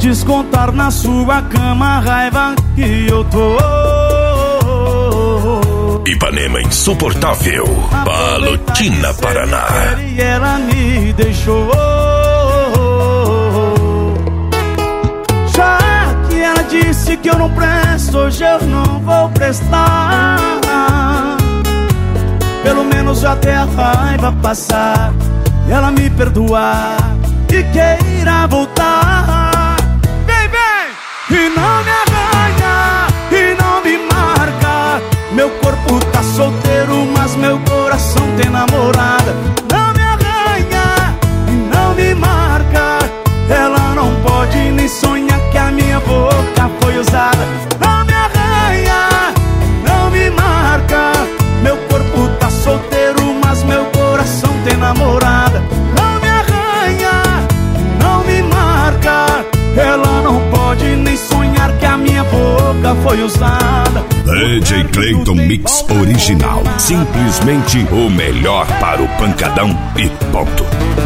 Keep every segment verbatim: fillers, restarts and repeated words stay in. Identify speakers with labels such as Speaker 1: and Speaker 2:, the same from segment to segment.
Speaker 1: descontar na sua cama a raiva que eu tô.
Speaker 2: Ipanema Insuportável, Palotina, Paraná.
Speaker 1: E ela me deixou. Já que ela disse que eu não presto, hoje eu não vou prestar. Pelo menos até a raiva passar, ela me perdoar e queira voltar. Vem, vem! E não me arranha, e não me marca. Meu corpo tá solteiro, mas meu coração tem namorada. Não me arranha e não me marca. Ela não pode nem sonhar que a minha boca foi usada. Não me arranha, não me marca. Meu corpo tá solteiro, mas meu coração tem namorada. Não me arranha, não me marca. Ela não pode nem sonhar que a minha boca foi usada.
Speaker 2: D J Cleiton Mix Original, simplesmente o melhor para o pancadão e ponto.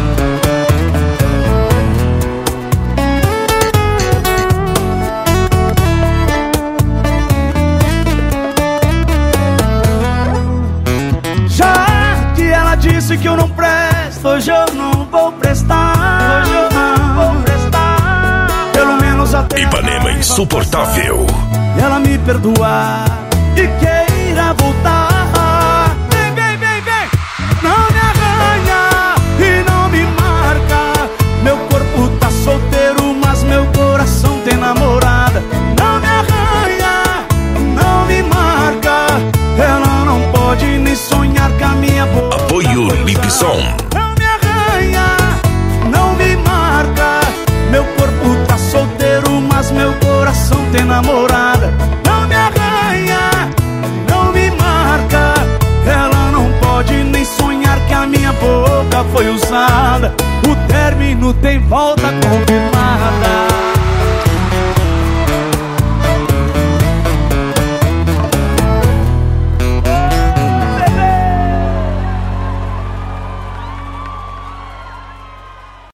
Speaker 1: Já que ela disse que eu não presto, hoje eu não vou prestar. Hoje eu não vou prestar. Pelo menos até
Speaker 2: Ipanema Insuportável.
Speaker 1: e ela me perdoar e queira voltar. Vem, vem, vem, vem! Não me arranha e não me marca. Meu corpo tá solteiro, mas meu coração tem namorada. Não me arranha, não me marca. Ela não pode nem sonhar com a minha boca.
Speaker 2: Apoio Lipson.
Speaker 1: Não me arranha, não me marca. Meu corpo tá solteiro, mas meu coração tem namorada. Não me arranha, não me marca. Ela não pode nem sonhar que a minha boca foi usada. O término tem volta confirmada.